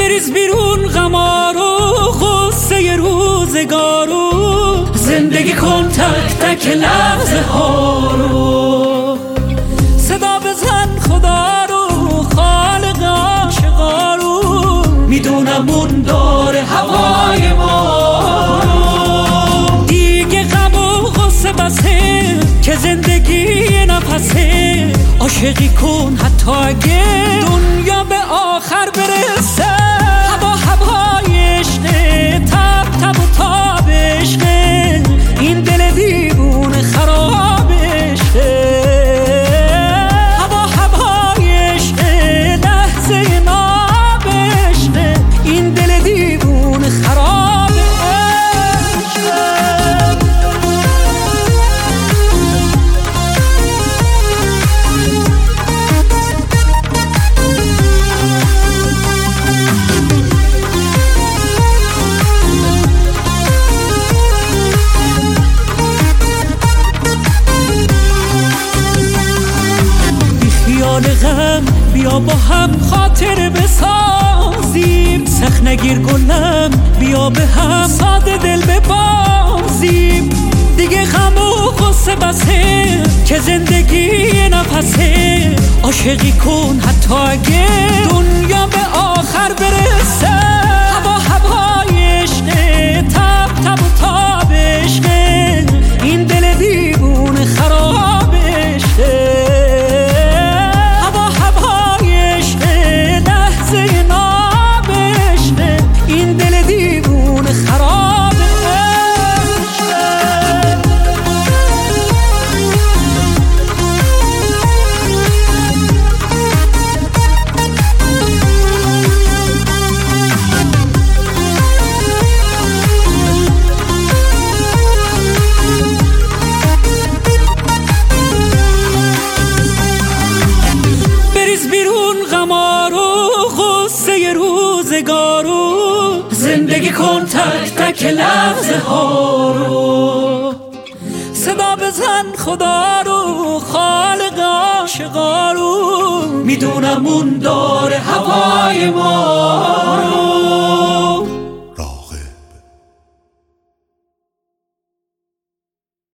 بریز بیرون غمارو غصه روزگارو، زندگی کن تک تک لحظه ها رو. صدا بزن خدا رو خالق عاشقا رو، میدونم اون داره هوای ما رو. دیگه غم و غصه بسه که زندگی نفسه، عاشقی کن حتی اگه دنیا به آخر برسه. هوا هوای عشقه، تب تب و تاب عشقه، این دل دیوونه خراب عشقه. هوا هوای عشقه، لحظه ناب عشقه، این دل دیوونه خراب عشقه. غم بیا با هم خاطر بسازیم، سخت نگیر گلم بیا به هم ساده دل ببازیم. دیگه غم و غصه بسه که زندگی نفسه، عاشقی کن حتی اگه دنیا به آخر برسه. هوا هوای عشقه، تب تب و تاب عشقه، این دل دیوونه خراب عشقه. زندگی کن تک تک لحظه ها رو. صدا بزن خدا رو خالق عاشقا رو، میدونم اون داره هوای ما رو.